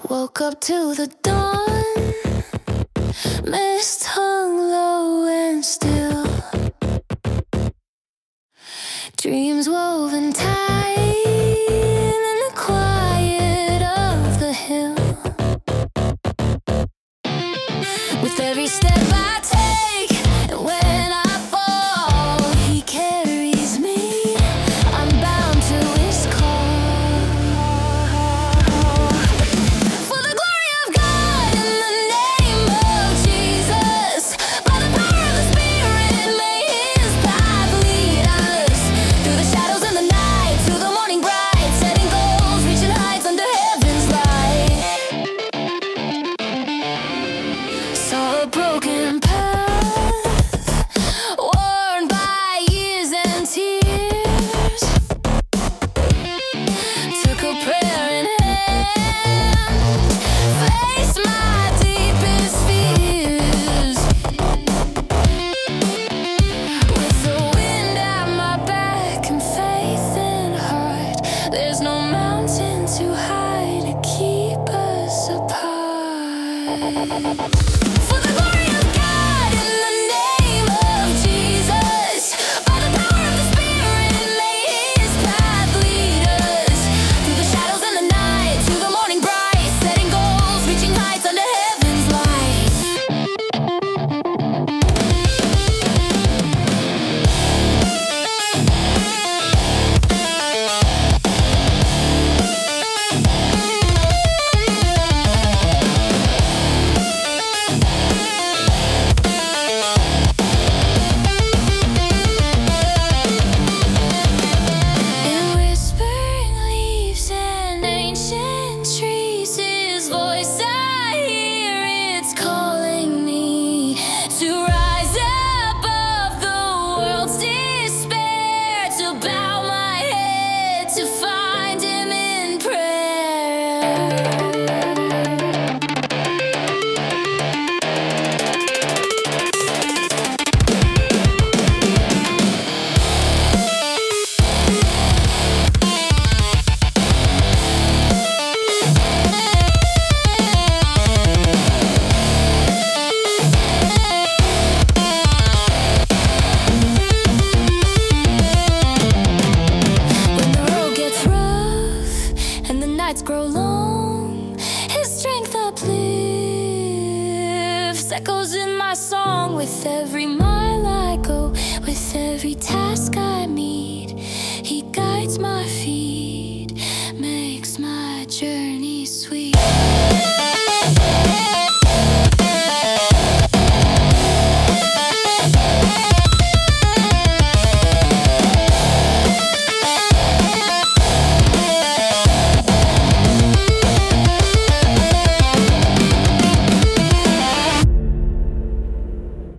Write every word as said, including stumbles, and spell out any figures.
Woke up to the dawn, mist hung low and still, dreams woven tight in the quiet of the hill. With every step I take, and when I fall, he carries me. I'm bound to his call. For the glory of God, in the name of Jesus, by the power of the Spirit, may his path lead us through the shadows and the night, to the morning bright, setting goals, reaching heights under heaven's light. Saw a broken path, worn by years and tears. Took a prayer in hand, faced my deepest fears. With the wind at my back and faith in heart, there's no mountain too high to keep us apart. For the glory of God, in the name of Jesus, by the power of the Spirit, may his path lead us through the shadows and the night, to the morning bright, setting goals, reaching heights under heaven's light. In whispering leaves and ancient trees, his voice I hear, it's calling me to rise above the world's despair, to bow my head, to find him in prayer. When the road gets rough and the nights grow long, his strength uplifts, echoes in my song. With every mile I go, with every task I meet, he guides my feet, makes my journey